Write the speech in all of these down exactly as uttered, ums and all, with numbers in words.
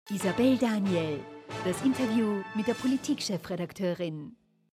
Isabel Daniel, das Interview mit der Politikchefredakteurin.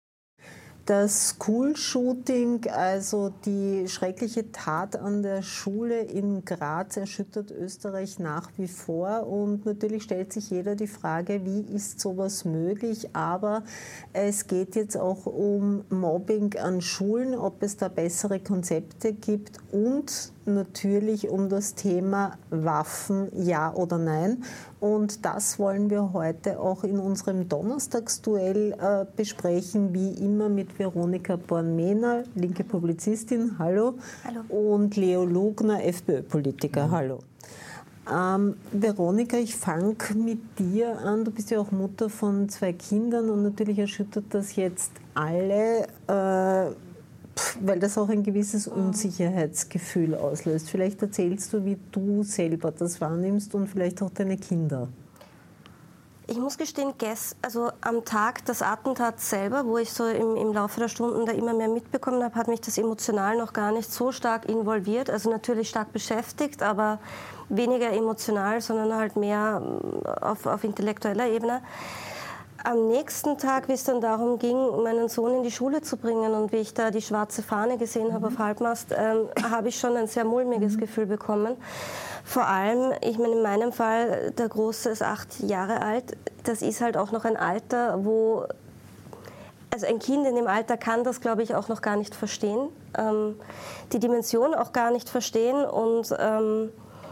Das School-Shooting, also die schreckliche Tat an der Schule in Graz, erschüttert Österreich nach wie vor. Und natürlich stellt sich jeder die Frage, wie ist sowas möglich? Aber es geht jetzt auch um Mobbing an Schulen, ob es da bessere Konzepte gibt und natürlich um das Thema Waffen, ja oder nein. Und das wollen wir heute auch in unserem Donnerstagsduell äh, besprechen, wie immer mit Veronika Born-Mehner, linke Publizistin, hallo. Hallo. Und Leo Lugner, FPÖ-Politiker, mhm. hallo. Ähm, Veronika, ich fange mit dir an. Du bist ja auch Mutter von zwei Kindern und natürlich erschüttert das jetzt alle, äh, weil das auch ein gewisses Unsicherheitsgefühl auslöst. Vielleicht erzählst du, wie du selber das wahrnimmst und vielleicht auch deine Kinder. Ich muss gestehen, also am Tag des Attentats selber, wo ich so im, im Laufe der Stunden da immer mehr mitbekommen habe, hat mich das emotional noch gar nicht so stark involviert. Also natürlich stark beschäftigt, aber weniger emotional, sondern halt mehr auf, auf intellektueller Ebene. Am nächsten Tag, wie es dann darum ging, meinen Sohn in die Schule zu bringen und wie ich da die schwarze Fahne gesehen habe auf Halbmast, ähm, habe ich schon ein sehr mulmiges mhm. Gefühl bekommen. Vor allem, ich meine, in meinem Fall, der Große ist acht Jahre alt, das ist halt auch noch ein Alter, wo, also ein Kind in dem Alter kann das, glaube ich, auch noch gar nicht verstehen, ähm, die Dimension auch gar nicht verstehen und ähm,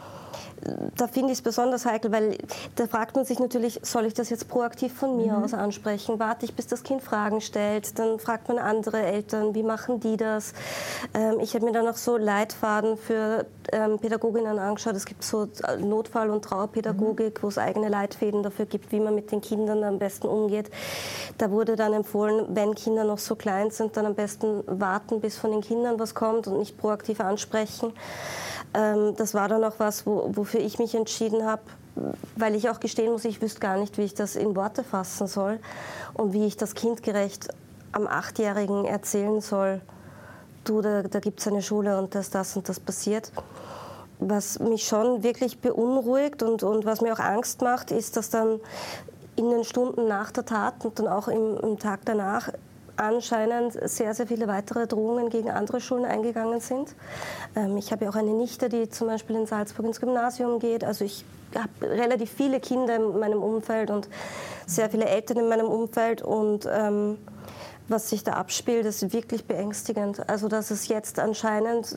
da finde ich es besonders heikel, weil da fragt man sich natürlich, soll ich das jetzt proaktiv von mir mhm. aus ansprechen? Warte ich, bis das Kind Fragen stellt? Dann fragt man andere Eltern, wie machen die das? Ähm, ich habe mir dann noch so Leitfaden für ähm, Pädagoginnen angeschaut. Es gibt so Notfall- und Trauerpädagogik, mhm. wo es eigene Leitfäden dafür gibt, wie man mit den Kindern am besten umgeht. Da wurde dann empfohlen, wenn Kinder noch so klein sind, dann am besten warten, bis von den Kindern was kommt und nicht proaktiv ansprechen. Ähm, das war dann auch was, wo, wofür ich mich entschieden habe, weil ich auch gestehen muss, ich wüsste gar nicht, wie ich das in Worte fassen soll und wie ich das kindgerecht am Achtjährigen erzählen soll, du, da, da gibt es eine Schule und das, das und das passiert. Was mich schon wirklich beunruhigt und, und was mir auch Angst macht, ist, dass dann in den Stunden nach der Tat und dann auch im, im Tag danach anscheinend sehr, sehr viele weitere Drohungen gegen andere Schulen eingegangen sind. Ähm, ich habe ja auch eine Nichte, die zum Beispiel in Salzburg ins Gymnasium geht. Also ich habe relativ viele Kinder in meinem Umfeld und sehr viele Eltern in meinem Umfeld. Und ähm, was sich da abspielt, ist wirklich beängstigend. Also dass es jetzt anscheinend...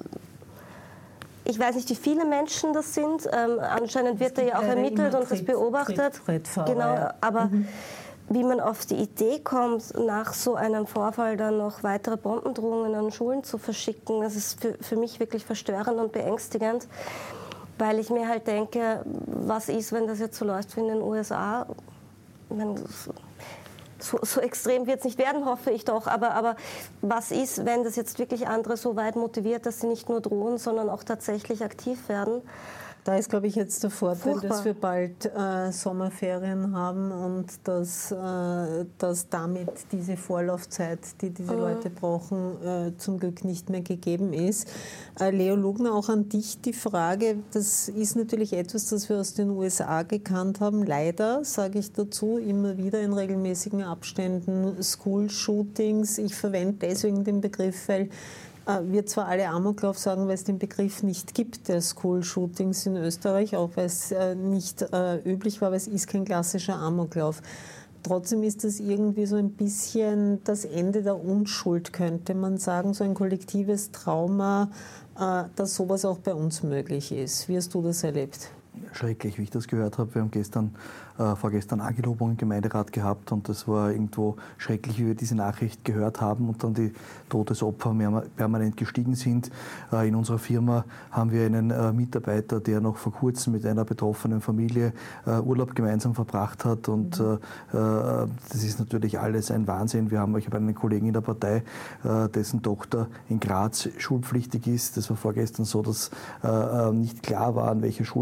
Ich weiß nicht, wie viele Menschen das sind. Ähm, anscheinend wird da ja auch ermittelt und das beobachtet. Genau, aber... Mhm. Wie man auf die Idee kommt, nach so einem Vorfall dann noch weitere Bombendrohungen an Schulen zu verschicken, das ist für, für mich wirklich verstörend und beängstigend, weil ich mir halt denke, was ist, wenn das jetzt so läuft wie in den U S A? Ich meine, so, so extrem wird es nicht werden, hoffe ich doch, aber, aber was ist, wenn das jetzt wirklich andere so weit motiviert, dass sie nicht nur drohen, sondern auch tatsächlich aktiv werden? Da ist, glaube ich, jetzt der Vorteil, Furchtbar. dass wir bald äh, Sommerferien haben und dass, äh, dass damit diese Vorlaufzeit, die diese mhm. Leute brauchen, äh, zum Glück nicht mehr gegeben ist. Äh, Leo Lugner, auch an dich die Frage, das ist natürlich etwas, das wir aus den U S A gekannt haben. Leider, sage ich dazu, immer wieder in regelmäßigen Abständen School-Shootings. Ich verwende deswegen den Begriff, weil wir zwar alle Amoklauf sagen, weil es den Begriff nicht gibt, der School-Shootings in Österreich, auch weil es äh, nicht äh, üblich war, weil es ist kein klassischer Amoklauf. Trotzdem ist das irgendwie so ein bisschen das Ende der Unschuld, könnte man sagen, so ein kollektives Trauma, äh, dass sowas auch bei uns möglich ist. Wie hast du das erlebt? Schrecklich, wie ich das gehört habe. Wir haben gestern, äh, vorgestern Angelobung im Gemeinderat gehabt und das war irgendwo schrecklich, wie wir diese Nachricht gehört haben und dann die Todesopfer permanent gestiegen sind. Äh, in unserer Firma haben wir einen äh, Mitarbeiter, der noch vor kurzem mit einer betroffenen Familie äh, Urlaub gemeinsam verbracht hat und mhm. äh, das ist natürlich alles ein Wahnsinn. Wir haben, ich habe einen Kollegen in der Partei, äh, dessen Tochter in Graz schulpflichtig ist. Das war vorgestern so, dass äh, nicht klar war, an welche Schule zuerst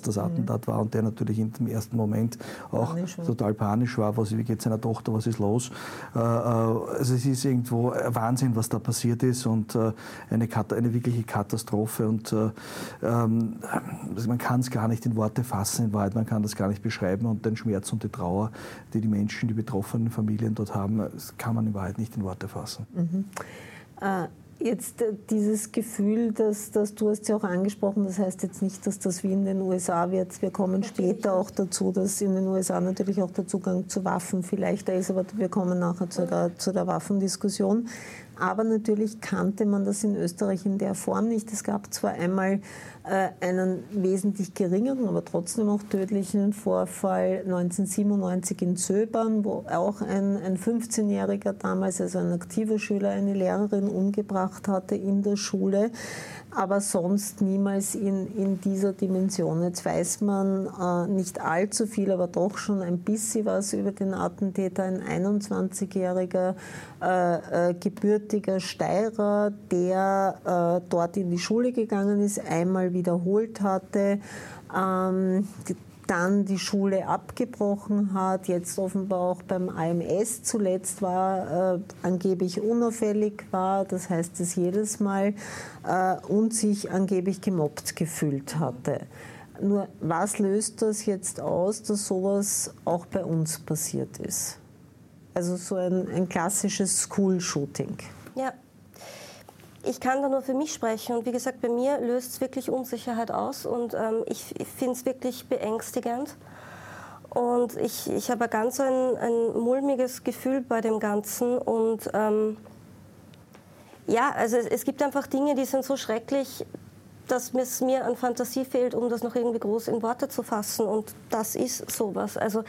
was das Attentat war und der natürlich in dem ersten Moment auch panisch total panisch war, was, wie geht es seiner Tochter, was ist los. Also es ist irgendwo Wahnsinn, was da passiert ist und eine, eine wirkliche Katastrophe und ähm, man kann es gar nicht in Worte fassen, in Wahrheit, man kann das gar nicht beschreiben und den Schmerz und die Trauer, die die Menschen, die betroffenen Familien dort haben, das kann man in Wahrheit nicht in Worte fassen. Mhm. Äh, jetzt äh, dieses Gefühl, dass, dass du hast ja auch angesprochen, das heißt jetzt nicht, dass das wie in den U S A wird. Wir kommen natürlich später auch dazu, dass in den U S A natürlich auch der Zugang zu Waffen vielleicht da ist, aber wir kommen nachher zu der, zu der Waffendiskussion. Aber natürlich kannte man das in Österreich in der Form nicht. Es gab zwar einmal äh, einen wesentlich geringeren, aber trotzdem auch tödlichen Vorfall neunzehnhundertsiebenundneunzig in Zöbern, wo auch ein, ein fünfzehnjähriger damals, also ein aktiver Schüler, eine Lehrerin umgebracht hatte in der Schule. Aber sonst niemals in, in dieser Dimension. Jetzt weiß man äh, nicht allzu viel, aber doch schon ein bisschen was über den Attentäter, ein einundzwanzigjähriger äh, äh, gebürtiger Steirer, der äh, dort in die Schule gegangen ist, einmal wiederholt hatte, ähm, die, dann die Schule abgebrochen hat, jetzt offenbar auch beim A M S zuletzt war, äh, angeblich unauffällig war, das heißt es jedes Mal, äh, und sich angeblich gemobbt gefühlt hatte. Nur was löst das jetzt aus, dass sowas auch bei uns passiert ist? Also so ein, ein klassisches School-Shooting. Ja. Ich kann da nur für mich sprechen und wie gesagt, bei mir löst es wirklich Unsicherheit aus und ähm, ich, ich finde es wirklich beängstigend und ich, ich habe ganz ein, ein mulmiges Gefühl bei dem Ganzen und ähm, ja, also es, es gibt einfach Dinge, die sind so schrecklich, dass es mir an Fantasie fehlt, um das noch irgendwie groß in Worte zu fassen und das ist sowas. Also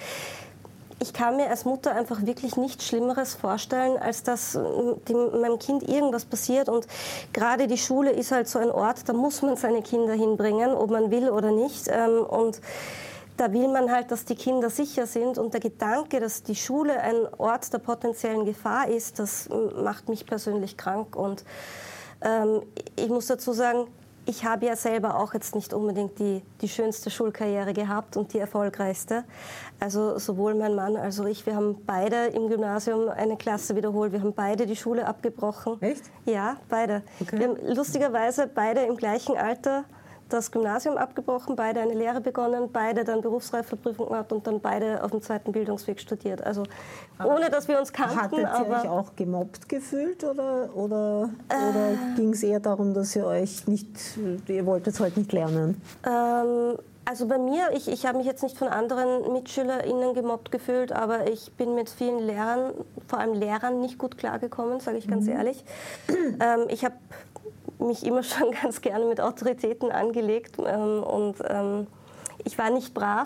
ich kann mir als Mutter einfach wirklich nichts Schlimmeres vorstellen, als dass dem, meinem Kind irgendwas passiert. Und gerade die Schule ist halt so ein Ort, da muss man seine Kinder hinbringen, ob man will oder nicht. Und da will man halt, dass die Kinder sicher sind. Und der Gedanke, dass die Schule ein Ort der potenziellen Gefahr ist, das macht mich persönlich krank. Und ähm, ich muss dazu sagen, ich habe ja selber auch jetzt nicht unbedingt die, die schönste Schulkarriere gehabt und die erfolgreichste. Also sowohl mein Mann als auch ich, wir haben beide im Gymnasium eine Klasse wiederholt. Wir haben beide die Schule abgebrochen. Echt? Ja, beide. Okay. Wir haben lustigerweise beide im gleichen Alter das Gymnasium abgebrochen, beide eine Lehre begonnen, beide dann Berufsreifeprüfung gemacht und dann beide auf dem zweiten Bildungsweg studiert. Also aber ohne, dass wir uns kannten. Hattet ihr aber euch auch gemobbt gefühlt oder, oder, äh, oder ging es eher darum, dass ihr euch nicht, ihr wolltet es halt nicht lernen? Ähm, also bei mir, ich, ich habe mich jetzt nicht von anderen MitschülerInnen gemobbt gefühlt, aber ich bin mit vielen Lehrern, vor allem Lehrern, nicht gut klargekommen, sage ich ganz mhm. ehrlich. Ähm, ich habe mich immer schon ganz gerne mit Autoritäten angelegt ähm, und ähm, ich war nicht brav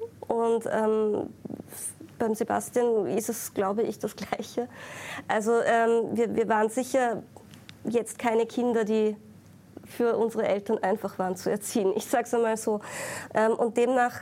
und ähm, beim Sebastian ist es, glaube ich, das Gleiche. Also ähm, wir, wir waren sicher jetzt keine Kinder, die für unsere Eltern einfach waren zu erziehen. Ich sage es einmal so. Ähm, und demnach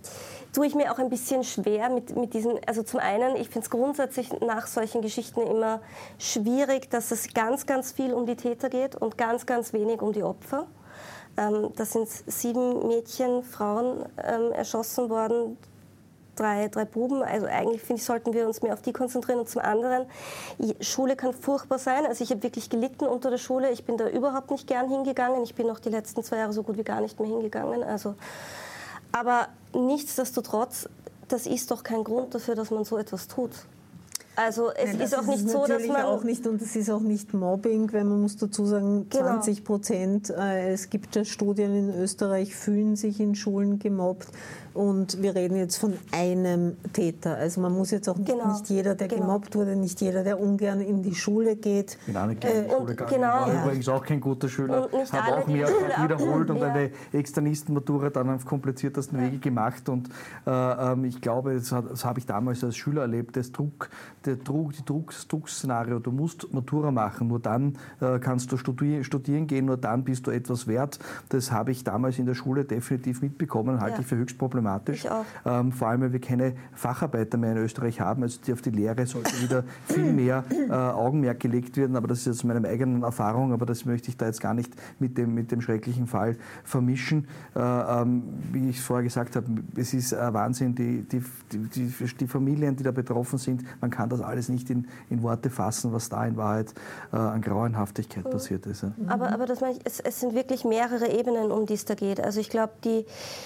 tue ich mir auch ein bisschen schwer mit, mit diesen, also zum einen, ich finde es grundsätzlich nach solchen Geschichten immer schwierig, dass es ganz, ganz viel um die Täter geht und ganz, ganz wenig um die Opfer. Ähm, da sind sieben Mädchen, Frauen ähm, erschossen worden, drei, drei Buben. Also eigentlich, finde ich, sollten wir uns mehr auf die konzentrieren. Und zum anderen, Schule kann furchtbar sein. Also ich habe wirklich gelitten unter der Schule. Ich bin da überhaupt nicht gern hingegangen. Ich bin noch die letzten zwei Jahre so gut wie gar nicht mehr hingegangen. Also aber nichtsdestotrotz, das ist doch kein Grund dafür, dass man so etwas tut. Also es Nein, ist auch nicht ist so, dass man... Auch nicht, und es ist auch nicht Mobbing, weil man muss dazu sagen, genau. zwanzig Prozent, äh, es gibt ja Studien in Österreich, fühlen sich in Schulen gemobbt. Und wir reden jetzt von einem Täter. Also man muss jetzt auch nicht, genau. nicht jeder, der genau. gemobbt wurde, nicht jeder, der ungern in die Schule geht. Ich bin auch nicht gerne in die Schule gegangen. Genau. Ich war Ja. übrigens auch kein guter Schüler. Habe auch mehrfach wiederholt und ja. eine Externistenmatura dann auf kompliziertesten ja. Wege gemacht. Und äh, ich glaube, das, das habe ich damals als Schüler erlebt, das Druck, der Druck, die Drucks, Druckszenario, du musst Matura machen, nur dann äh, kannst du studi studieren gehen, nur dann bist du etwas wert. Das habe ich damals in der Schule definitiv mitbekommen, halte ja. ich für höchst problematisch. Ich auch. Ähm, vor allem, weil wir keine Facharbeiter mehr in Österreich haben, also die auf die Lehre sollte wieder viel mehr äh, Augenmerk gelegt werden, aber das ist jetzt meine eigene Erfahrung, aber das möchte ich da jetzt gar nicht mit dem, mit dem schrecklichen Fall vermischen. Äh, ähm, wie ich vorher gesagt habe, es ist äh, Wahnsinn, die, die, die, die Familien, die da betroffen sind, man kann das alles nicht in, in Worte fassen, was da in Wahrheit äh, an Grauenhaftigkeit mhm. passiert ist. Ja. Aber, aber das meine ich, es, es sind wirklich mehrere Ebenen, um die es da geht. Also ich glaube, die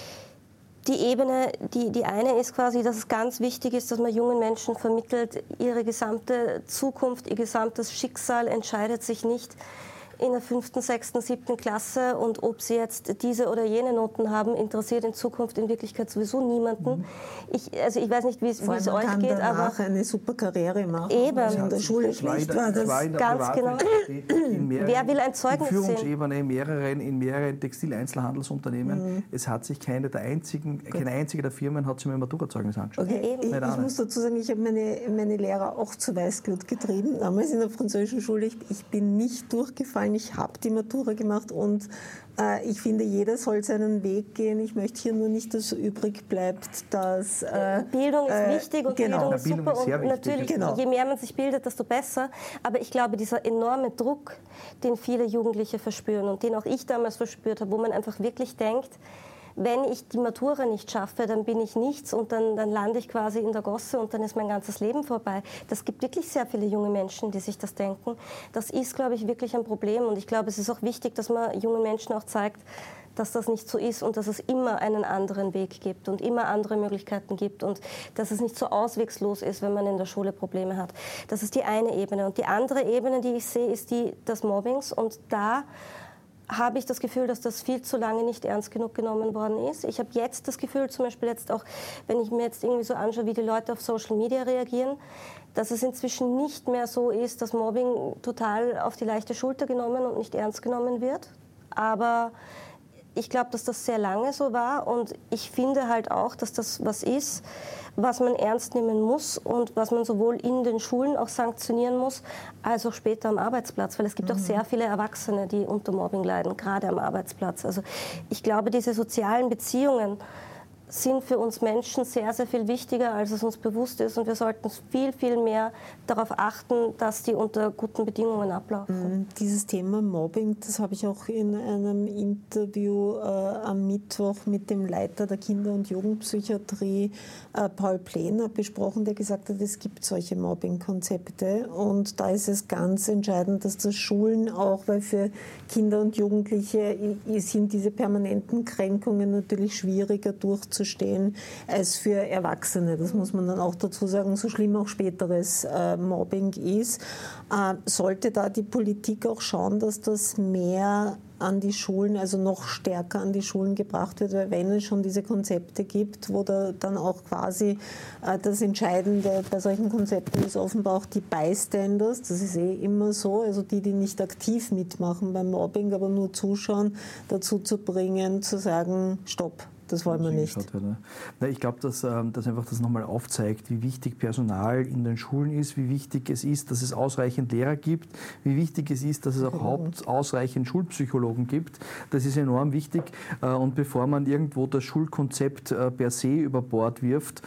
Die Ebene, die, die eine ist quasi, dass es ganz wichtig ist, dass man jungen Menschen vermittelt, ihre gesamte Zukunft, ihr gesamtes Schicksal entscheidet sich nicht in der fünften, sechsten, siebten Klasse und ob sie jetzt diese oder jene Noten haben, interessiert in Zukunft in Wirklichkeit sowieso niemanden. Mhm. Ich, also ich weiß nicht, wie es euch geht, aber... Man kann danach eine super Karriere machen. Eben. Also in der Schule schlecht war das. Ganz genau. Mehreren, wer will ein Zeugnis sehen? In Führungsebene, in mehreren, in mehreren Textileinzelhandelsunternehmen. Mhm. Es hat sich keine der einzigen, keine einzige der Firmen hat sich mein Maturazeugnis angeschaut. Okay. Ich, ich muss dazu sagen, ich habe meine, meine Lehrer auch zu Weißglut getrieben, damals in der französischen Schule. Ich, ich bin nicht durchgefallen. Ich habe die Matura gemacht und äh, ich finde, jeder soll seinen Weg gehen. Ich möchte hier nur nicht, dass übrig bleibt, dass... Äh, Bildung ist äh, wichtig und genau. Bildung ist Bildung super ist sehr und wichtig. natürlich, genau. je mehr man sich bildet, desto besser. Aber ich glaube, dieser enorme Druck, den viele Jugendliche verspüren und den auch ich damals verspürt habe, wo man einfach wirklich denkt, wenn ich die Matura nicht schaffe, dann bin ich nichts und dann, dann lande ich quasi in der Gosse und dann ist mein ganzes Leben vorbei. Das gibt wirklich sehr viele junge Menschen, die sich das denken. Das ist, glaube ich, wirklich ein Problem und ich glaube, es ist auch wichtig, dass man jungen Menschen auch zeigt, dass das nicht so ist und dass es immer einen anderen Weg gibt und immer andere Möglichkeiten gibt und dass es nicht so auswegslos ist, wenn man in der Schule Probleme hat. Das ist die eine Ebene. Und die andere Ebene, die ich sehe, ist die des Mobbings und da habe ich das Gefühl, dass das viel zu lange nicht ernst genug genommen worden ist. Ich habe jetzt das Gefühl, zum Beispiel jetzt auch, wenn ich mir jetzt irgendwie so anschaue, wie die Leute auf Social Media reagieren, dass es inzwischen nicht mehr so ist, dass Mobbing total auf die leichte Schulter genommen und nicht ernst genommen wird. Aber ich glaube, dass das sehr lange so war und ich finde halt auch, dass das was ist, was man ernst nehmen muss und was man sowohl in den Schulen auch sanktionieren muss, als auch später am Arbeitsplatz. Weil es gibt mhm. auch sehr viele Erwachsene, die unter Mobbing leiden, gerade am Arbeitsplatz. Also ich glaube, diese sozialen Beziehungen sind für uns Menschen sehr, sehr viel wichtiger, als es uns bewusst ist. Und wir sollten viel, viel mehr darauf achten, dass die unter guten Bedingungen ablaufen. Dieses Thema Mobbing, das habe ich auch in einem Interview äh, am Mittwoch mit dem Leiter der Kinder- und Jugendpsychiatrie, äh, Paul Plähner, besprochen, der gesagt hat, es gibt solche Mobbing-Konzepte. Und da ist es ganz entscheidend, dass das Schulen auch, weil für Kinder und Jugendliche sind diese permanenten Kränkungen natürlich schwieriger durchzuführen stehen als für Erwachsene. Das muss man dann auch dazu sagen, so schlimm auch späteres äh, Mobbing ist. Äh, sollte da die Politik auch schauen, dass das mehr an die Schulen, also noch stärker an die Schulen gebracht wird, weil wenn es schon diese Konzepte gibt, wo da dann auch quasi äh, das Entscheidende bei solchen Konzepten ist offenbar auch die Bystanders, das ist eh immer so, also die, die nicht aktiv mitmachen beim Mobbing, aber nur zuschauen, dazu zu bringen, zu sagen, stopp. Das wollen wir nicht. Ich glaube, dass, dass einfach das nochmal aufzeigt, wie wichtig Personal in den Schulen ist, wie wichtig es ist, dass es ausreichend Lehrer gibt, wie wichtig es ist, dass es auch Haupt ausreichend Schulpsychologen gibt. Das ist enorm wichtig. Und bevor man irgendwo das Schulkonzept per se über Bord wirft,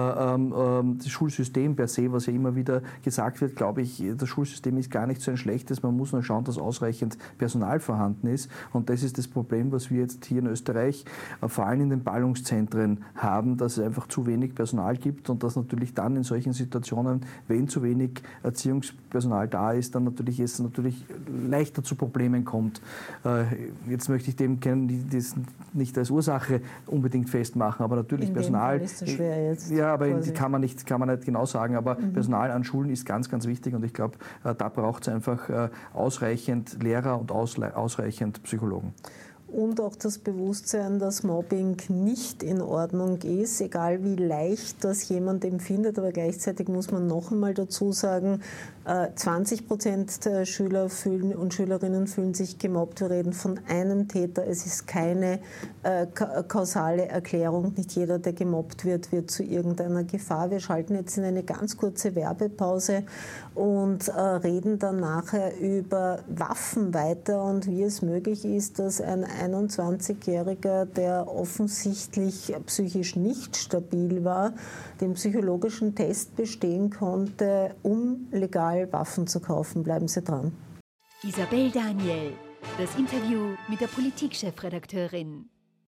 das Schulsystem per se, was ja immer wieder gesagt wird, glaube ich, das Schulsystem ist gar nicht so ein schlechtes. Man muss nur schauen, dass ausreichend Personal vorhanden ist. Und das ist das Problem, was wir jetzt hier in Österreich vor allem in den Ballungszentren haben, dass es einfach zu wenig Personal gibt und dass natürlich dann in solchen Situationen, wenn zu wenig Erziehungspersonal da ist, dann natürlich es natürlich leichter zu Problemen kommt. Jetzt möchte ich dem das nicht als Ursache unbedingt festmachen, aber natürlich in Personal. Dem Fall ist das schwer jetzt. Ja, aber die kann man nicht, kann man nicht genau sagen, aber mhm. Personal an Schulen ist ganz, ganz wichtig und ich glaube, da braucht es einfach ausreichend Lehrer und ausreichend Psychologen. und auch das Bewusstsein, dass Mobbing nicht in Ordnung ist, egal wie leicht das jemand empfindet. Aber gleichzeitig muss man noch einmal dazu sagen, zwanzig Prozent der Schüler fühlen und Schülerinnen fühlen sich gemobbt. Wir reden von einem Täter. Es ist keine äh, kausale Erklärung. Nicht jeder, der gemobbt wird, wird zu irgendeiner Gefahr. Wir schalten jetzt in eine ganz kurze Werbepause und äh, reden dann nachher über Waffen weiter und wie es möglich ist, dass ein einundzwanzigjähriger, der offensichtlich psychisch nicht stabil war, den psychologischen Test bestehen konnte, um legal Waffen zu kaufen. Bleiben Sie dran. Isabel Daniel, das Interview mit der Politikchefredakteurin.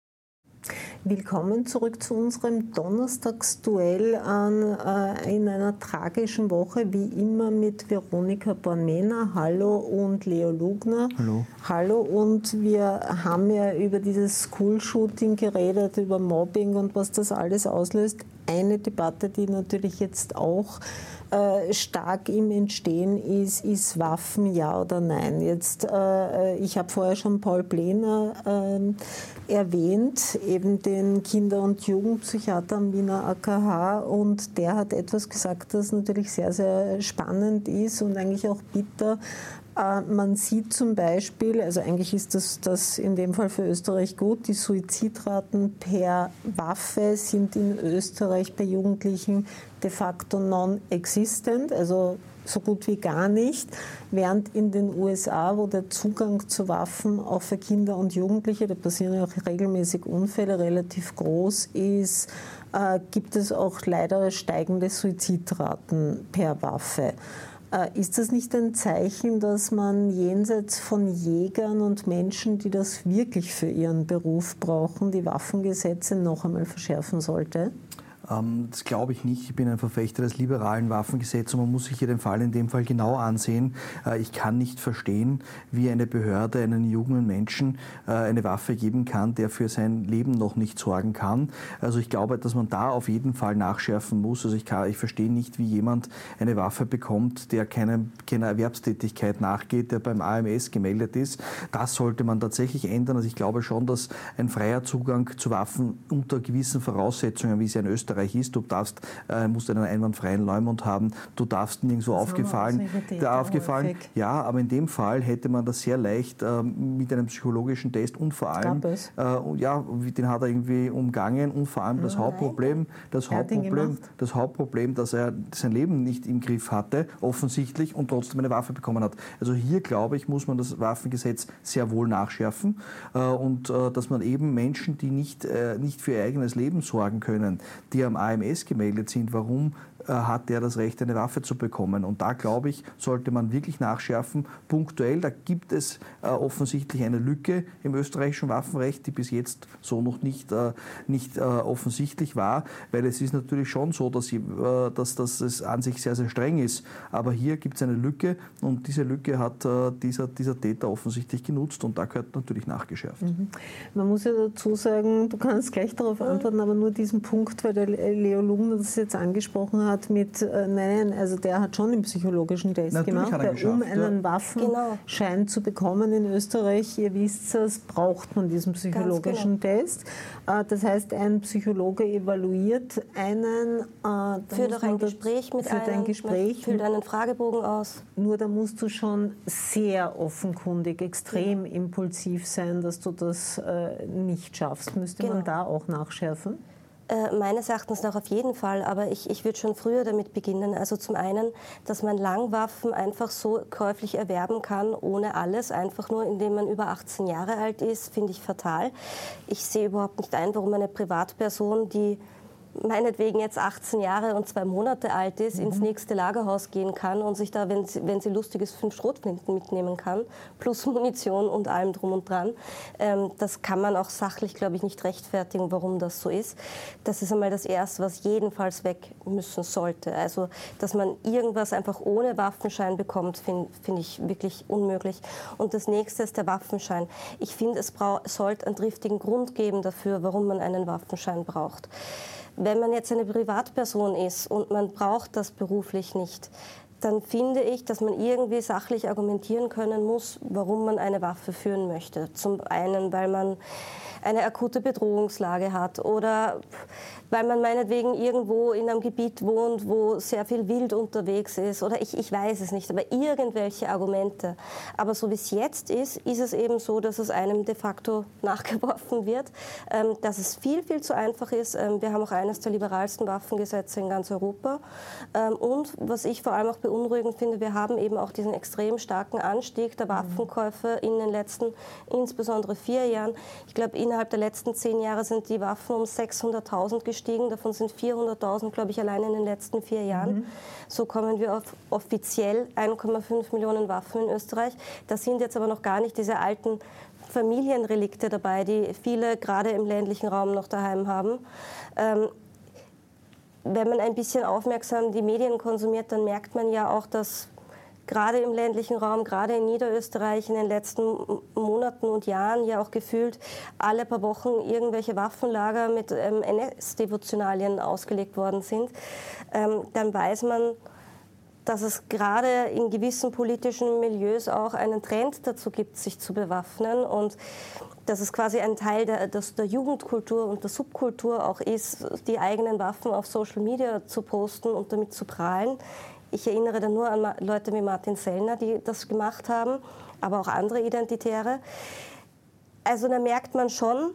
Willkommen zurück zu unserem Donnerstagsduell an, äh, in einer tragischen Woche, wie immer mit Veronika Bornmena. Hallo, und Leo Lugner. Hallo. Hallo, und wir haben ja über dieses School-Shooting geredet, über Mobbing und was das alles auslöst. Eine Debatte, die natürlich jetzt auch äh, stark im Entstehen ist, ist Waffen, ja oder nein. Jetzt, äh, ich habe vorher schon Paul Blehner äh, erwähnt, eben den Kinder- und Jugendpsychiater am Wiener A K H, und der hat etwas gesagt, das natürlich sehr, sehr spannend ist und eigentlich auch bitter. Man sieht zum Beispiel, also eigentlich ist das, das in dem Fall für Österreich gut, die Suizidraten per Waffe sind in Österreich bei Jugendlichen de facto non-existent, also so gut wie gar nicht, während in den U S A, wo der Zugang zu Waffen auch für Kinder und Jugendliche, da passieren ja auch regelmäßig Unfälle, relativ groß ist, äh, gibt es auch leider steigende Suizidraten per Waffe. Ist das nicht ein Zeichen, dass man jenseits von Jägern und Menschen, die das wirklich für ihren Beruf brauchen, die Waffengesetze noch einmal verschärfen sollte? Das glaube ich nicht. Ich bin ein Verfechter des liberalen Waffengesetzes und man muss sich hier den Fall in dem Fall genau ansehen. Ich kann nicht verstehen, wie eine Behörde einen jungen Menschen eine Waffe geben kann, der für sein Leben noch nicht sorgen kann. Also ich glaube, dass man da auf jeden Fall nachschärfen muss. Also ich, kann, ich verstehe nicht, wie jemand eine Waffe bekommt, der keine, keiner Erwerbstätigkeit nachgeht, der beim A M S gemeldet ist. Das sollte man tatsächlich ändern. Also ich glaube schon, dass ein freier Zugang zu Waffen unter gewissen Voraussetzungen, wie es ja in Österreich ist. Du darfst, äh, musst einen einwandfreien Leumund haben, du darfst nirgendwo aufgefallen. Da aufgefallen. Ja, aber in dem Fall hätte man das sehr leicht äh, mit einem psychologischen Test und vor allem, äh, ja, den hat er irgendwie umgangen und vor allem das Hauptproblem, das Hauptproblem, das Hauptproblem, dass er sein Leben nicht im Griff hatte, offensichtlich, und trotzdem eine Waffe bekommen hat. Also hier, glaube ich, muss man das Waffengesetz sehr wohl nachschärfen äh, und äh, dass man eben Menschen, die nicht, äh, nicht für ihr eigenes Leben sorgen können, die am A M S gemeldet sind, warum äh, hat der das Recht, eine Waffe zu bekommen? Und da, glaube ich, sollte man wirklich nachschärfen, punktuell. Da gibt es äh, offensichtlich eine Lücke im österreichischen Waffenrecht, die bis jetzt so noch nicht, äh, nicht äh, offensichtlich war, weil es ist natürlich schon so, dass, sie, äh, dass, dass es an sich sehr, sehr streng ist. Aber hier gibt es eine Lücke und diese Lücke hat äh, dieser, dieser Täter offensichtlich genutzt und da gehört natürlich nachgeschärft. Mhm. Man muss ja dazu sagen, du kannst gleich darauf antworten, aber nur diesen Punkt, weil der Leo Lugner das jetzt angesprochen hat mit, äh, nein, also der hat schon den psychologischen Test Natürlich gemacht, weil um einen ja. Waffenschein genau. zu bekommen in Österreich, ihr wisst es, braucht man diesen psychologischen genau. Test. Äh, das heißt, ein Psychologe evaluiert einen, äh, führt auch ein Gespräch mit einem, ein Gespräch, füllt einen Fragebogen aus. Nur da musst du schon sehr offenkundig, extrem ja. impulsiv sein, dass du das äh, nicht schaffst. Müsste genau. man da auch nachschärfen? Äh, meines Erachtens nach auf jeden Fall, aber ich, ich würde schon früher damit beginnen. Also zum einen, dass man Langwaffen einfach so käuflich erwerben kann, ohne alles, einfach nur indem man über achtzehn Jahre alt ist, finde ich fatal. Ich sehe überhaupt nicht ein, warum eine Privatperson, die meinetwegen jetzt achtzehn Jahre und zwei Monate alt ist, mhm. ins nächste Lagerhaus gehen kann und sich da, wenn sie, wenn sie lustig ist, fünf Schrotflinten mitnehmen kann, plus Munition und allem drum und dran. Ähm, das kann man auch sachlich, glaube ich, nicht rechtfertigen, warum das so ist. Das ist einmal das Erste, was jedenfalls weg müssen sollte. Also, dass man irgendwas einfach ohne Waffenschein bekommt, finde find ich wirklich unmöglich. Und das Nächste ist der Waffenschein. Ich finde, es sollte einen triftigen Grund geben dafür, warum man einen Waffenschein braucht. Wenn man jetzt eine Privatperson ist und man braucht das beruflich nicht, dann finde ich, dass man irgendwie sachlich argumentieren können muss, warum man eine Waffe führen möchte. Zum einen, weil man eine akute Bedrohungslage hat oder weil man meinetwegen irgendwo in einem Gebiet wohnt, wo sehr viel Wild unterwegs ist oder ich, ich weiß es nicht, aber irgendwelche Argumente. Aber so wie es jetzt ist, ist es eben so, dass es einem de facto nachgeworfen wird, ähm, dass es viel, viel zu einfach ist. Ähm, wir haben auch eines der liberalsten Waffengesetze in ganz Europa. Ähm, und was ich vor allem auch beunruhigend finde, wir haben eben auch diesen extrem starken Anstieg der Waffenkäufe in den letzten, insbesondere vier Jahren. Ich glaube, innerhalb der letzten zehn Jahre sind die Waffen um sechshunderttausend gestiegen. Davon sind vierhunderttausend, glaube ich, allein in den letzten vier Jahren. Mhm. So kommen wir auf offiziell eins Komma fünf Millionen Waffen in Österreich. Da sind jetzt aber noch gar nicht diese alten Familienrelikte dabei, die viele gerade im ländlichen Raum noch daheim haben. Ähm, wenn man ein bisschen aufmerksam die Medien konsumiert, dann merkt man ja auch, dass gerade im ländlichen Raum, gerade in Niederösterreich in den letzten Monaten und Jahren ja auch gefühlt alle paar Wochen irgendwelche Waffenlager mit ähm, N S-Devotionalien ausgelegt worden sind, ähm, dann weiß man, dass es gerade in gewissen politischen Milieus auch einen Trend dazu gibt, sich zu bewaffnen und dass es quasi ein Teil der, der Jugendkultur und der Subkultur auch ist, die eigenen Waffen auf Social Media zu posten und damit zu prahlen. Ich erinnere da nur an Leute wie Martin Sellner, die das gemacht haben, aber auch andere Identitäre. Also da merkt man schon,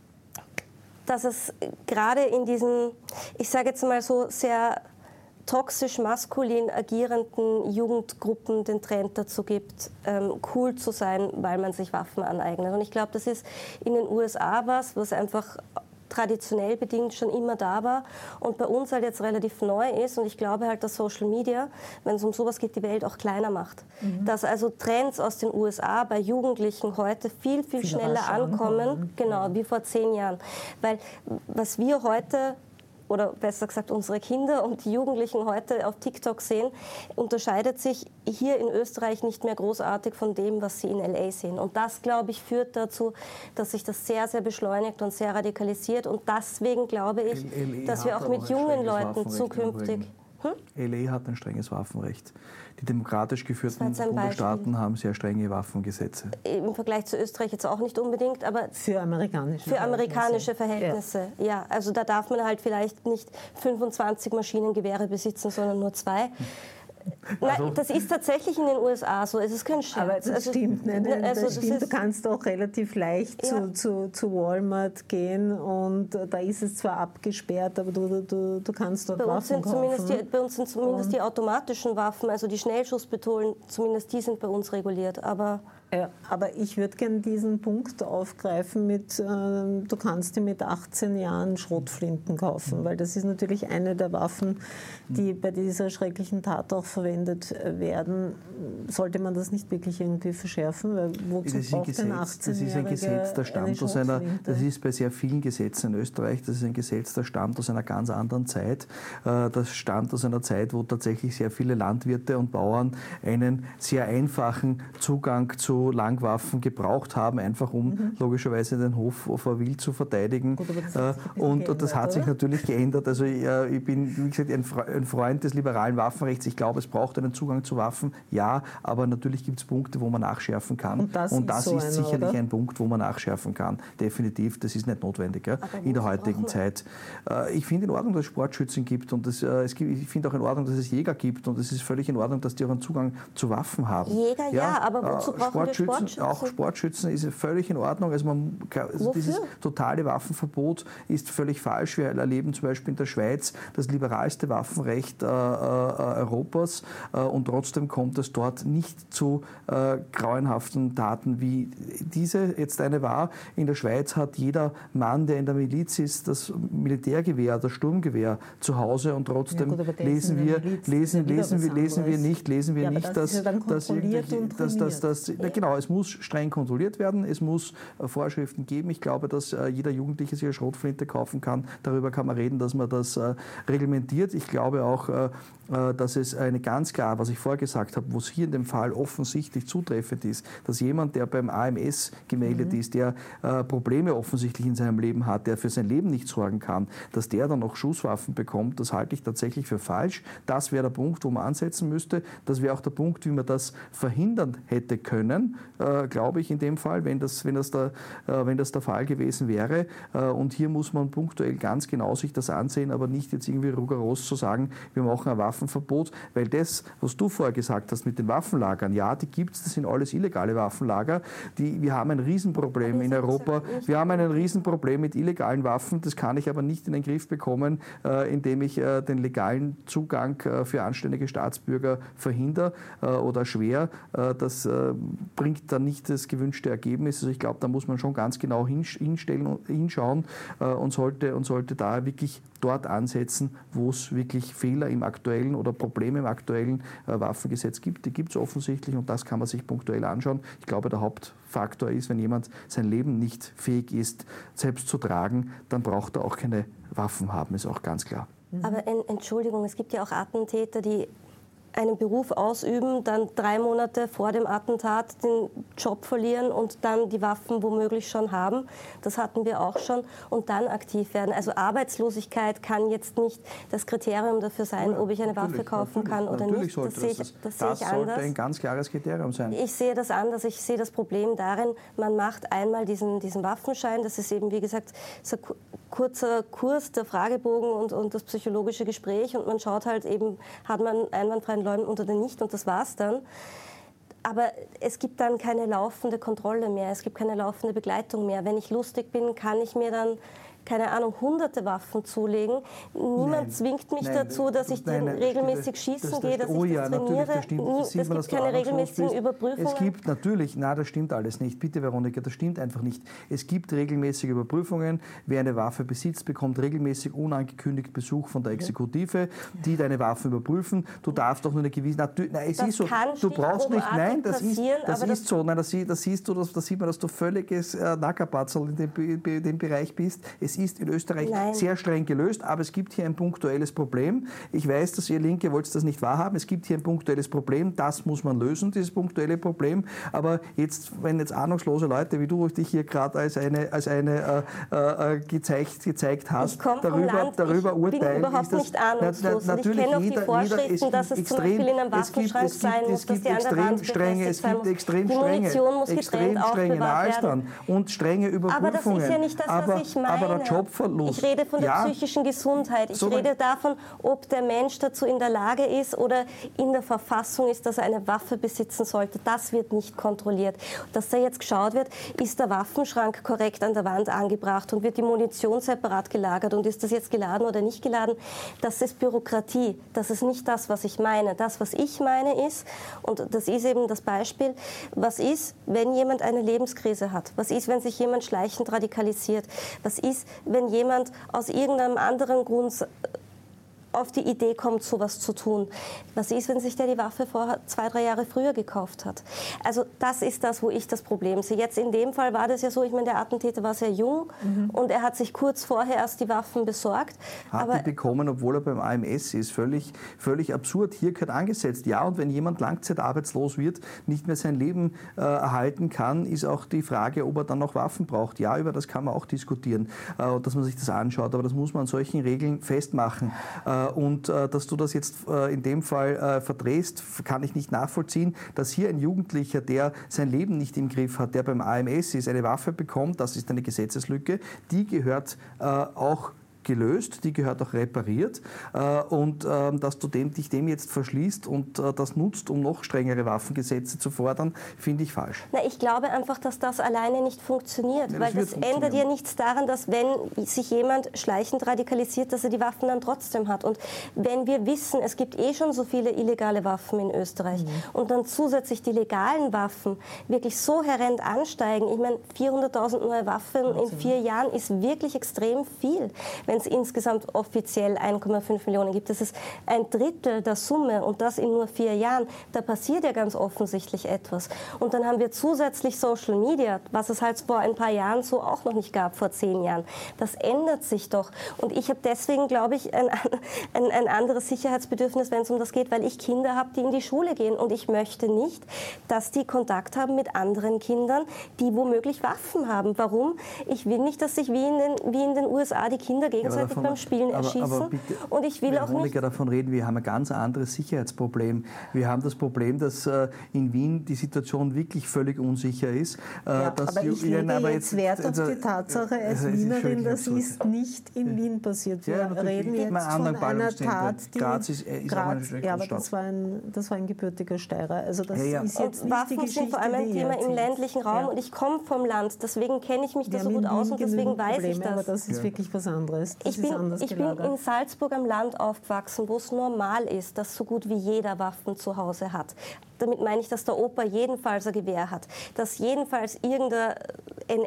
dass es gerade in diesen, ich sage jetzt mal so, sehr toxisch maskulin agierenden Jugendgruppen den Trend dazu gibt, ähm, cool zu sein, weil man sich Waffen aneignet. Und ich glaube, das ist in den U S A was, was einfach traditionell bedingt schon immer da war und bei uns halt jetzt relativ neu ist. Und ich glaube halt, dass Social Media, wenn es um sowas geht, die Welt auch kleiner macht. Mhm. Dass also Trends aus den U S A bei Jugendlichen heute viel, viel, viel schneller ankommen, ankommen. Genau, wie vor zehn Jahren. Weil was wir heute oder besser gesagt unsere Kinder und die Jugendlichen heute auf TikTok sehen, unterscheidet sich hier in Österreich nicht mehr großartig von dem, was sie in L A sehen. Und das, glaube ich, führt dazu, dass sich das sehr, sehr beschleunigt und sehr radikalisiert. Und deswegen glaube ich, L A dass wir auch mit jungen Leuten zukünftig... Hm? L A hat ein strenges Waffenrecht. Die demokratisch geführten Bundesstaaten haben sehr strenge Waffengesetze. Im Vergleich zu Österreich jetzt auch nicht unbedingt, aber für amerikanische für amerikanische Verhältnisse. Verhältnisse. Ja. ja, also da darf man halt vielleicht nicht fünfundzwanzig Maschinengewehre besitzen, sondern nur zwei. Also, nein, das ist tatsächlich in den U S A so. Es ist kein Scherz. Aber das also, stimmt. Ne? Das also, stimmt. Das du kannst auch relativ leicht ja. zu, zu, zu Walmart gehen und da ist es zwar abgesperrt, aber du, du, du kannst dort bei Waffen uns sind kaufen. Die, bei uns sind zumindest und die automatischen Waffen, also die Schnellschusspistolen, zumindest die sind bei uns reguliert. Aber Ja, aber ich würde gerne diesen Punkt aufgreifen mit, äh, du kannst dir mit achtzehn Jahren Schrotflinten kaufen, weil das ist natürlich eine der Waffen, die bei dieser schrecklichen Tat auch verwendet werden. Sollte man das nicht wirklich irgendwie verschärfen? Weil wozu das, ist ein Gesetz, das ist ein Gesetz, der stammt aus einer, das ist bei sehr vielen Gesetzen in Österreich, das ist ein Gesetz, das stammt aus einer ganz anderen Zeit. Das stammt aus einer Zeit, wo tatsächlich sehr viele Landwirte und Bauern einen sehr einfachen Zugang zu Langwaffen gebraucht haben, einfach um mhm. logischerweise den Hof vor Wild zu verteidigen. Gut, das und geändert, das hat sich oder? natürlich geändert. Also ich, ich bin, wie gesagt, ein Freund des liberalen Waffenrechts. Ich glaube, es braucht einen Zugang zu Waffen, ja, aber natürlich gibt es Punkte, wo man nachschärfen kann. Und das, und das ist, so ist eine, sicherlich oder? ein Punkt, wo man nachschärfen kann. Definitiv, das ist nicht notwendig ja, in der heutigen Zeit. Ich finde in Ordnung, dass es Sportschützen gibt und das, es gibt, ich finde auch in Ordnung, dass es Jäger gibt und es ist völlig in Ordnung, dass die auch einen Zugang zu Waffen haben. Jäger, ja, ja aber wozu brauchen wir Sportschützen? Auch Sportschützen ist völlig in Ordnung. Also, man, also dieses totale Waffenverbot ist völlig falsch. Wir erleben zum Beispiel in der Schweiz das liberalste Waffenrecht äh, äh, Europas äh, und trotzdem kommt es dort nicht zu äh, grauenhaften Taten, wie diese jetzt eine war. In der Schweiz hat jeder Mann, der in der Miliz ist, das Militärgewehr, das Sturmgewehr zu Hause und trotzdem ja, gut, lesen wir, lesen, lesen wir, lesen wir nicht, lesen wir ja, nicht, dass, dass, dass, dass, dass, dass genau, es muss streng kontrolliert werden, es muss äh, Vorschriften geben. Ich glaube, dass äh, jeder Jugendliche sich eine Schrotflinte kaufen kann. Darüber kann man reden, dass man das äh, reglementiert. Ich glaube auch, äh, äh, dass es eine ganz klar, was ich vorher gesagt habe, wo es hier in dem Fall offensichtlich zutreffend ist, dass jemand, der beim A M S gemeldet mhm. ist, der äh, Probleme offensichtlich in seinem Leben hat, der für sein Leben nicht sorgen kann, dass der dann noch Schusswaffen bekommt, das halte ich tatsächlich für falsch. Das wäre der Punkt, wo man ansetzen müsste. Das wäre auch der Punkt, wie man das verhindern hätte können, äh, glaube ich in dem Fall, wenn das, wenn das, der, äh, wenn das der Fall gewesen wäre. Äh, und hier muss man punktuell ganz genau sich das ansehen, aber nicht jetzt irgendwie rigoros zu sagen, wir machen ein Waffenverbot, weil das, was du vorher gesagt hast mit den Waffenlagern, ja, die gibt es, das sind alles illegale Waffenlager. Die, wir haben ein Riesenproblem in Europa. Wir haben ein Riesenproblem mit illegalen Waffen. Das kann ich aber nicht in den Griff bekommen, äh, indem ich äh, den legalen Zugang äh, für anständige Staatsbürger verhindere äh, oder schwer. Äh, das äh, bringt dann nicht das gewünschte Ergebnis. Also ich glaube, da muss man schon ganz genau hinstellen und hinschauen äh, und, sollte, und sollte da wirklich dort ansetzen, wo es wirklich Fehler im aktuellen oder Probleme im aktuellen äh, Waffengesetz gibt. Die gibt es offensichtlich und das kann man sich punktuell anschauen. Ich glaube, der Hauptfaktor ist, wenn jemand sein Leben nicht fähig ist, selbst zu tragen, dann braucht er auch keine Waffen haben, ist auch ganz klar. Aber Entschuldigung, es gibt ja auch Attentäter, die einen Beruf ausüben, dann drei Monate vor dem Attentat den Job verlieren und dann die Waffen womöglich schon haben. Das hatten wir auch schon. Und dann aktiv werden. Also Arbeitslosigkeit kann jetzt nicht das Kriterium dafür sein, ja, ob ich eine Waffe kaufen kann oder nicht. Das sehe ich, das, das sehe ich das anders. sollte ein ganz klares Kriterium sein. Ich sehe das anders. Ich sehe das Problem darin, man macht einmal diesen, diesen Waffenschein. Das ist eben, wie gesagt, so ein kurzer Kurs, der Fragebogen und, und das psychologische Gespräch. Und man schaut halt eben, hat man einwandfreien Leuten oder nicht und das war's dann. Aber es gibt dann keine laufende Kontrolle mehr, es gibt keine laufende Begleitung mehr. Wenn ich lustig bin, kann ich mir dann, keine Ahnung, hunderte Waffen zulegen. Niemand nein, zwingt mich nein, dazu, dass ich nein, nein, regelmäßig schießen das, das, gehe, dass oh ich ja, das trainiere. Das stimmt, das es gibt keine regelmäßigen Überprüfungen. Es gibt natürlich, na, das stimmt alles nicht. Bitte, Veronika, das stimmt einfach nicht. Es gibt regelmäßige Überprüfungen. Wer eine Waffe besitzt, bekommt regelmäßig unangekündigt Besuch von der Exekutive, die deine Waffen überprüfen. Du darfst doch nur eine gewisse... Natürlich, nein, es das ist so. Du brauchst nicht... Nein, das ist, das ist das so. Nein, das, das siehst du, das, das sieht man, dass du völliges äh, Nackerbatzel in dem, in dem Bereich bist. Es ist in Österreich Nein. sehr streng gelöst, aber es gibt hier ein punktuelles Problem. Ich weiß, dass ihr Linke wollt das nicht wahrhaben. Es gibt hier ein punktuelles Problem, das muss man lösen, dieses punktuelle Problem. Aber jetzt, wenn jetzt ahnungslose Leute wie du dich hier gerade als eine, als eine äh, äh, gezeigt, gezeigt hast, darüber, darüber urteilen, ich bin überhaupt ist das, nicht ahnungslos. Na, und ich kenne auch die Vorschriften, jeder, dass es extrem, zum Beispiel in einem Waffenschrank es gibt, sein muss, es gibt, dass die an der Wand strenge, es gibt extrem die Munition muss extrem getrennt strenge aufbewahrt werden. Und strenge Überprüfungen. Aber das ist ja nicht das, was aber, ich meine. Aber der Jobverlust. Ich rede von der ja, psychischen Gesundheit. Ich so rede davon, ob der Mensch dazu in der Lage ist oder in der Verfassung ist, dass er eine Waffe besitzen sollte. Das wird nicht kontrolliert. Dass da jetzt geschaut wird, ist der Waffenschrank korrekt an der Wand angebracht und wird die Munition separat gelagert und ist das jetzt geladen oder nicht geladen, das ist Bürokratie. Das ist nicht das, was ich meine. Das, was ich meine, ist, und das ist eben das Beispiel, was ist, wenn jemand eine Lebenskrise hat? Was ist, wenn sich jemand schleichend radikalisiert? Was ist, wenn jemand aus irgendeinem anderen Grund auf die Idee kommt, sowas zu tun. Was ist, wenn sich der die Waffe vor zwei, drei Jahre früher gekauft hat? Also das ist das, wo ich das Problem sehe. Jetzt in dem Fall war das ja so, ich meine, der Attentäter war sehr jung mhm. und er hat sich kurz vorher erst die Waffen besorgt. Hat aber die bekommen, obwohl er beim A M S ist. Völlig, völlig absurd. Hier gehört angesetzt. Ja, und wenn jemand langzeitarbeitslos wird, nicht mehr sein Leben äh, erhalten kann, ist auch die Frage, ob er dann noch Waffen braucht. Ja, über das kann man auch diskutieren, äh, dass man sich das anschaut. Aber das muss man an solchen Regeln festmachen. Äh, Und äh, dass du das jetzt äh, in dem Fall äh, verdrehst, kann ich nicht nachvollziehen. Dass hier ein Jugendlicher, der sein Leben nicht im Griff hat, der beim A M S ist, eine Waffe bekommt, das ist eine Gesetzeslücke, die gehört äh, auch gelöst, die gehört auch repariert äh, und äh, dass du dem, dich dem jetzt verschließt und äh, das nutzt, um noch strengere Waffengesetze zu fordern, finde ich falsch. Na, ich glaube einfach, dass das alleine nicht funktioniert, ja, weil das, das ändert ja nichts daran, dass wenn sich jemand schleichend radikalisiert, dass er die Waffen dann trotzdem hat. Und wenn wir wissen, es gibt eh schon so viele illegale Waffen in Österreich mhm. und dann zusätzlich die legalen Waffen wirklich so horrend ansteigen, ich meine, vierhunderttausend neue Waffen in vier Jahren ist wirklich extrem viel. Wenn wenn es insgesamt offiziell eins Komma fünf Millionen gibt. Das ist ein Drittel der Summe und das in nur vier Jahren. Da passiert ja ganz offensichtlich etwas. Und dann haben wir zusätzlich Social Media, was es halt vor ein paar Jahren so auch noch nicht gab, vor zehn Jahren. Das ändert sich doch. Und ich habe deswegen, glaube ich, ein, ein, ein anderes Sicherheitsbedürfnis, wenn es um das geht, weil ich Kinder habe, die in die Schule gehen. Und ich möchte nicht, dass die Kontakt haben mit anderen Kindern, die womöglich Waffen haben. Warum? Ich will nicht, dass sich wie in den, wie in den U S A die Kinder gegenseitig ja, davon, beim Spielen aber, erschießen. Aber bitte, und ich will auch nicht... davon reden, wir haben ein ganz anderes Sicherheitsproblem. Wir haben das Problem, dass äh, in Wien die Situation wirklich völlig unsicher ist. Äh, ja, dass aber ich lege aber jetzt Wert auf die Tatsache, als äh, Wienerin, das ist nicht in Wien passiert. Wir ja, reden jetzt von einer Tat, die... Graz ist, ist Graz, ja, aber das war, ein, das war ein gebürtiger Steirer. Also das ja, ja. ist jetzt nicht die Geschichte, vor allem ein Thema im ländlichen Raum ja. und ich komme vom Land, deswegen kenne ich mich da so gut aus und deswegen weiß Probleme, ich das. Aber das ist ja. wirklich was anderes. Das ich bin, ich bin in Salzburg am Land aufgewachsen, wo es normal ist, dass so gut wie jeder Waffen zu Hause hat. Damit meine ich, dass der Opa jedenfalls ein Gewehr hat, dass jedenfalls irgendeine N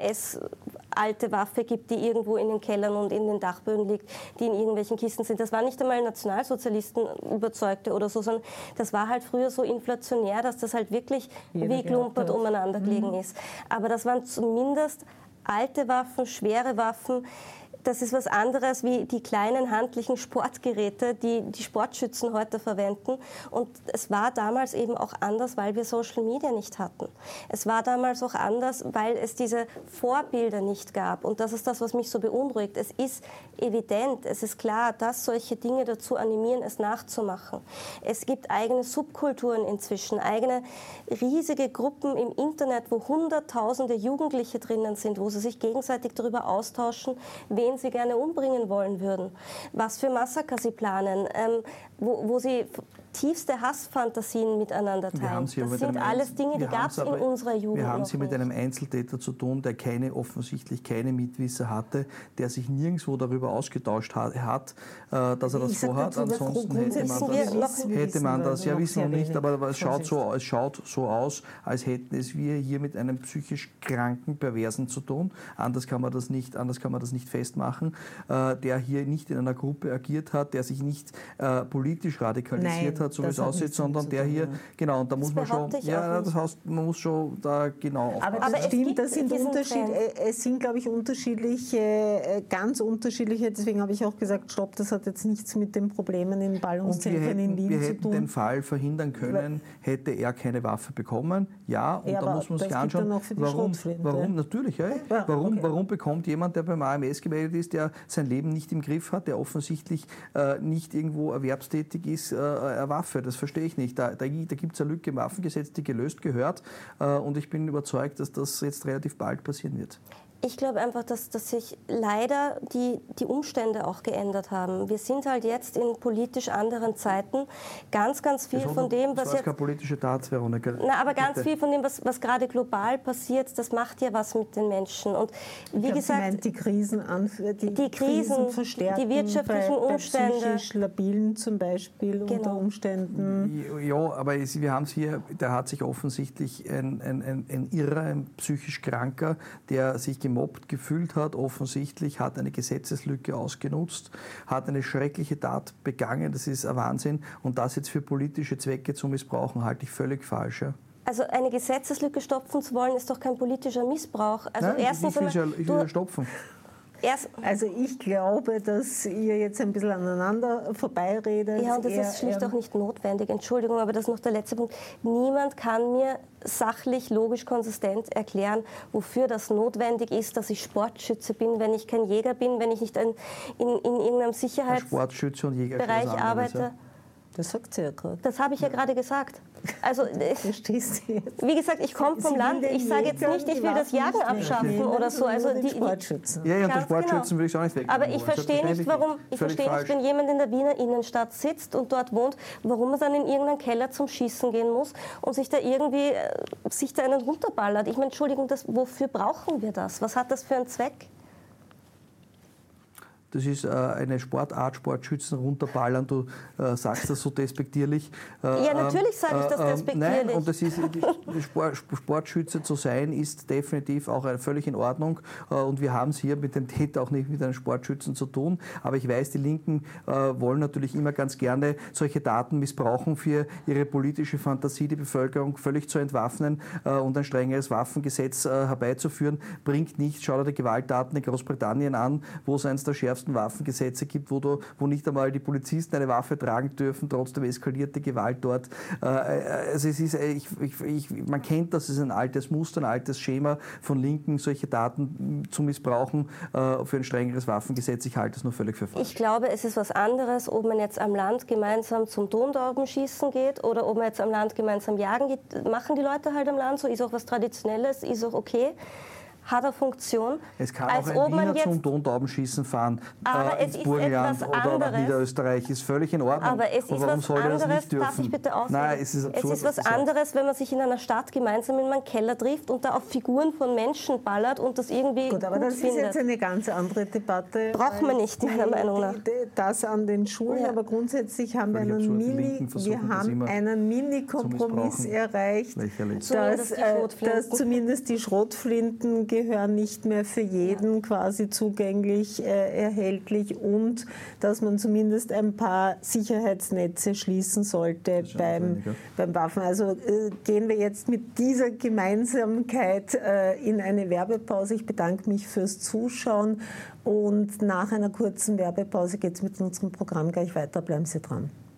S-alte Waffe gibt, die irgendwo in den Kellern und in den Dachböden liegt, die in irgendwelchen Kisten sind. Das war nicht einmal Nationalsozialisten Überzeugte oder so, sondern das war halt früher so inflationär, dass das halt wirklich Jeder wie klumpert umeinander gelegen mhm. ist. Aber das waren zumindest alte Waffen, schwere Waffen. Das ist was anderes wie die kleinen handlichen Sportgeräte, die die Sportschützen heute verwenden. Und es war damals eben auch anders, weil wir Social Media nicht hatten. Es war damals auch anders, weil es diese Vorbilder nicht gab. Und das ist das, was mich so beunruhigt. Es ist evident, es ist klar, dass solche Dinge dazu animieren, es nachzumachen. Es gibt eigene Subkulturen inzwischen, eigene riesige Gruppen im Internet, wo hunderttausende Jugendliche drinnen sind, wo sie sich gegenseitig darüber austauschen, wen sie gerne umbringen wollen würden, was für Massaker sie planen, ähm, wo, wo sie tiefste Hassfantasien miteinander teilen. Das sind alles Dinge, die gab es in unserer Jugend Wir haben noch es hier mit nicht. einem Einzeltäter zu tun, der keine, offensichtlich keine Mitwisser hatte, der sich nirgendwo darüber ausgetauscht hat, äh, dass er das ich vorhat. Dazu, Ansonsten hätte man das, hätte man das ja wissen wir nicht, aber es schaut, so, es schaut so aus, als hätten es wir hier mit einem psychisch kranken Perversen zu tun. Anders kann man das nicht, anders kann man das nicht festmachen, äh, der hier nicht in einer Gruppe agiert hat, der sich nicht äh, politisch radikalisiert Nein. hat, so wie es aussieht, sondern der hier, genau, und da muss man schon, ja, das heißt, man muss schon da genau aufpassen. Aber das Aber stimmt, das sind Unterschied, es sind, glaube ich, unterschiedliche, ganz unterschiedliche, deswegen habe ich auch gesagt, stopp, das hat jetzt nichts mit den Problemen in Ballungszentren in Wien zu tun. Wir hätten den Fall verhindern können, hätte er keine Waffe bekommen, ja, und ja, da muss man sich anschauen, warum, warum, natürlich, ja, ja, warum, okay. warum bekommt jemand, der beim A M S gemeldet ist, der sein Leben nicht im Griff hat, der offensichtlich äh, nicht irgendwo erwerbstätig ist, äh, eine Waffe? Das verstehe ich nicht. Da, da, da gibt es eine Lücke im Waffengesetz, die gelöst gehört, äh, und ich bin überzeugt, dass das jetzt relativ bald passieren wird. Ich glaube einfach, dass, dass sich leider die, die Umstände auch geändert haben. Wir sind halt jetzt in politisch anderen Zeiten. Ganz, ganz viel von dem, was jetzt... Das war keine politische Tat, Veronika. Na, aber ganz viel von dem, was, was gerade global passiert, das macht ja was mit den Menschen. Und wie ich gesagt... Meint, die Krisen, die, die Krisen, verstärken, die wirtschaftlichen bei, bei Umstände... psychisch Labilen zum Beispiel genau. unter Umständen... Ja, aber es, wir haben es hier, da hat sich offensichtlich ein, ein, ein, ein Irrer, ein psychisch Kranker, der sich gemobbt gefühlt hat, offensichtlich, hat eine Gesetzeslücke ausgenutzt, hat eine schreckliche Tat begangen, das ist ein Wahnsinn, und das jetzt für politische Zwecke zu missbrauchen, halte ich völlig falsch. Ja. Also eine Gesetzeslücke stopfen zu wollen, ist doch kein politischer Missbrauch. Also Nein, erstens ich will sie ja, ja stopfen. Erst also ich glaube, dass ihr jetzt ein bisschen aneinander vorbeiredet. Ja, und das ist schlicht auch nicht notwendig. Entschuldigung, aber das ist noch der letzte Punkt. Niemand kann mir sachlich, logisch, konsistent erklären, wofür das notwendig ist, dass ich Sportschütze bin, wenn ich kein Jäger bin, wenn ich nicht in, in, in irgendeinem Sicherheitsbereich arbeite. Ja. Das sagt sie ja gerade. Das habe ich ja, ja gerade gesagt. Also, Verstehst du jetzt? Wie gesagt, ich komme vom Land. Ich sage jetzt nicht, ich will das Jagen abschaffen oder so. Also die, die Sportschützen. Ja, ja, und die Sportschützen genau. will ich auch nicht wegnehmen. Aber ich verstehe nicht, warum, ich verstehe nicht, wenn jemand in der Wiener Innenstadt sitzt und dort wohnt, warum er dann in irgendeinen Keller zum Schießen gehen muss und sich da irgendwie sich da einen runterballert. Ich meine, Entschuldigung, das, wofür brauchen wir das? Was hat das für einen Zweck? das ist äh, eine Sportart, Sportschützen runterballern, du äh, sagst das so despektierlich. Äh, ja, natürlich sage ich das äh, despektierlich. Nein, und das ist, die Sport, Sportschütze zu sein, ist definitiv auch völlig in Ordnung äh, und wir haben es hier mit dem Täter auch nicht mit einem Sportschützen zu tun, aber ich weiß, die Linken äh, wollen natürlich immer ganz gerne solche Daten missbrauchen für ihre politische Fantasie, die Bevölkerung völlig zu entwaffnen äh, und ein strengeres Waffengesetz äh, herbeizuführen, bringt nichts. Schau dir die Gewalttaten in Großbritannien an, wo es eines der schärfsten Waffengesetze gibt, wo, du, wo nicht einmal die Polizisten eine Waffe tragen dürfen, trotzdem eskaliert die Gewalt dort. Äh, also es ist, ich, ich, ich, man kennt das, es ist ein altes Muster, ein altes Schema von Linken, solche Daten zu missbrauchen äh, für ein strengeres Waffengesetz. Ich halte es nur völlig für falsch. Ich glaube, es ist was anderes, ob man jetzt am Land gemeinsam zum Tontaubenschießen geht oder ob man jetzt am Land gemeinsam jagen geht. Machen die Leute halt am Land so, ist auch was Traditionelles, ist auch okay. Hat eine Funktion. Es kann als auch ein Wiener jetzt, zum Tontaubenschießen fahren aber äh, es ins ist Burgenland etwas oder nach anderes. Niederösterreich. Ist völlig in Ordnung. Aber es ist und warum was soll anderes, das nicht dürfen? darf ich bitte ausreden? Nein, es ist absurd. Es ist was anderes, wenn man sich in einer Stadt gemeinsam in einen Keller trifft und da auf Figuren von Menschen ballert und das irgendwie gut, aber gut das findet. ist jetzt eine ganz andere Debatte. Braucht man nicht, meiner Meinung nach. Das an den Schulen, Ja. aber grundsätzlich haben wir Völlig einen, absurd. Die Mini, Linken versuchen wir das haben immer einen zu Mini-Kompromiss missbrauchen. erreicht, Lächerlich. dass, Zumindest die äh, Schrotflinten. dass zumindest die Schrotflinten gehören nicht mehr für jeden quasi zugänglich äh, erhältlich und dass man zumindest ein paar Sicherheitsnetze schließen sollte beim, beim Waffen. Also äh, gehen wir jetzt mit dieser Gemeinsamkeit äh, in eine Werbepause. Ich bedanke mich fürs Zuschauen und nach einer kurzen Werbepause geht es mit unserem Programm gleich weiter. Bleiben Sie dran.